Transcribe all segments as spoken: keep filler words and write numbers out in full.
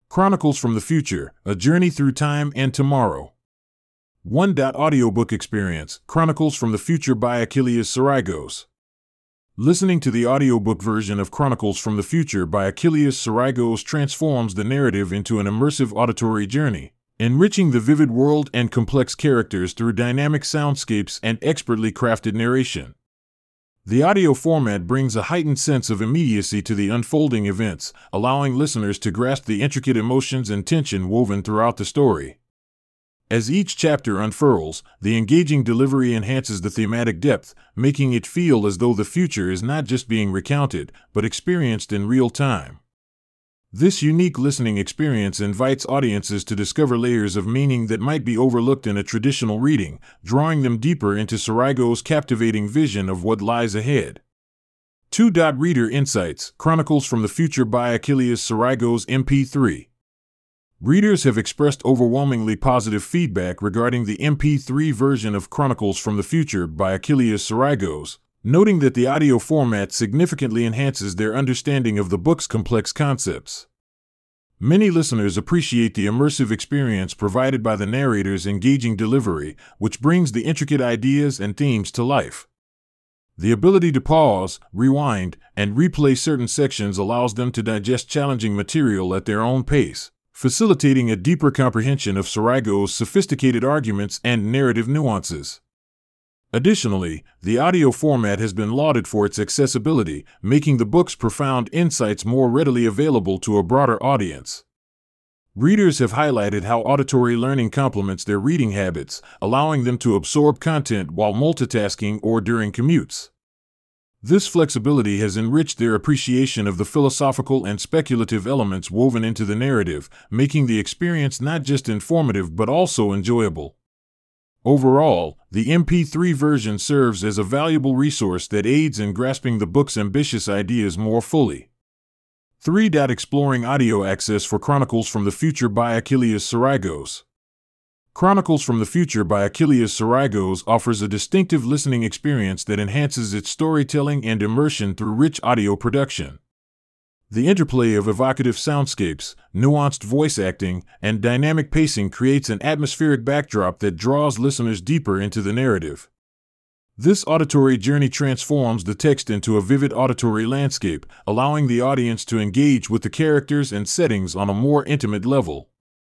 Chronicles from the Future, A Journey Through Time and Tomorrow. one. Audiobook Experience, Chronicles from the Future by Achilles Sarigos. Listening to the audiobook version of Chronicles from the Future by Achilles Sarigos transforms the narrative into an immersive auditory journey, enriching the vivid world and complex characters through dynamic soundscapes and expertly crafted narration. The audio format brings a heightened sense of immediacy to the unfolding events, allowing listeners to grasp the intricate emotions and tension woven throughout the story. As each chapter unfurls, the engaging delivery enhances the thematic depth, making it feel as though the future is not just being recounted, but experienced in real time. This unique listening experience invites audiences to discover layers of meaning that might be overlooked in a traditional reading, drawing them deeper into Sarigos' captivating vision of what lies ahead. two. Reader Insights, Chronicles from the Future by Achilles Sarigos M P three. Readers have expressed overwhelmingly positive feedback regarding the M P three version of Chronicles from the Future by Achilles Sarigos, noting that the audio format significantly enhances their understanding of the book's complex concepts. Many listeners appreciate the immersive experience provided by the narrator's engaging delivery, which brings the intricate ideas and themes to life. The ability to pause, rewind, and replay certain sections allows them to digest challenging material at their own pace, facilitating a deeper comprehension of Sarigos' sophisticated arguments and narrative nuances. Additionally, the audio format has been lauded for its accessibility, making the book's profound insights more readily available to a broader audience. Readers have highlighted how auditory learning complements their reading habits, allowing them to absorb content while multitasking or during commutes. This flexibility has enriched their appreciation of the philosophical and speculative elements woven into the narrative, making the experience not just informative but also enjoyable. Overall, the M P three version serves as a valuable resource that aids in grasping the book's ambitious ideas more fully. three. Exploring audio access for Chronicles from the Future by Achilles Sarigos. Chronicles from the Future by Achilles Sarigos offers a distinctive listening experience that enhances its storytelling and immersion through rich audio production. The interplay of evocative soundscapes, nuanced voice acting, and dynamic pacing creates an atmospheric backdrop that draws listeners deeper into the narrative. This auditory journey transforms the text into a vivid auditory landscape, allowing the audience to engage with the characters and settings on a more intimate level.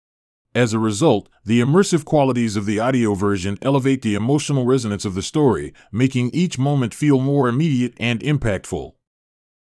As a result, the immersive qualities of the audio version elevate the emotional resonance of the story, making each moment feel more immediate and impactful.